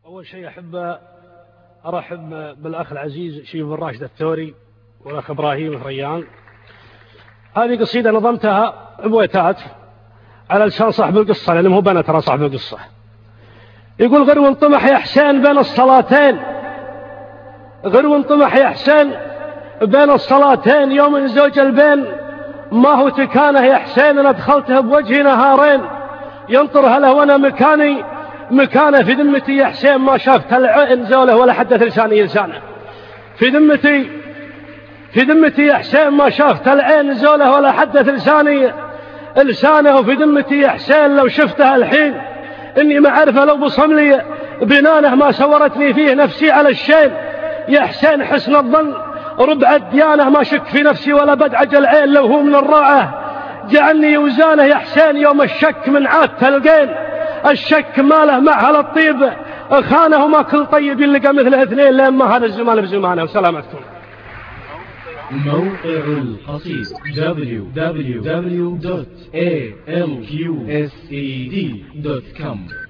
أول شيء أحب أرحب بالأخ العزيز شيخ بن راشد الثوري والأخ إبراهيم ريان. هذه قصيدة نظمتها بويتات على لسان صاحب القصة، لأنه هو بنا ترى صاحب القصة. يقول: غير وانطمح يا حسين بين الصلاتين، غير وانطمح يا حسين بين الصلاتين، يوم زوج البين ما هو تكانه يا حسين، أنا دخلته بوجهي نهارين، ينطر هله وأنا مكانه في ذمتي يا حسين، ما شافت العين زوله ولا حدث لساني لسانه. في ذمتي يا حسين ما شافت العين زوله ولا حدث لساني لسانه. وفي ذمتي يا حسين لو شفته الحين إني ما أعرفه، لو بصم لي بنانه ما سورتني فيه نفسي على الشين. يا حسين حسن الظن ربع الديانة، ما شك في نفسي ولا بدعج العين، لو هو من الراعة جعلني وزانه يا حسين، يوم الشك من عاد تلقين، الشك ماله مع هالطيب خانه، وما كل طيب يلقى مثله اثنين، لما هذا الزمان بزمانه. وسلامتكم. موقع القصيد www.alqsed.com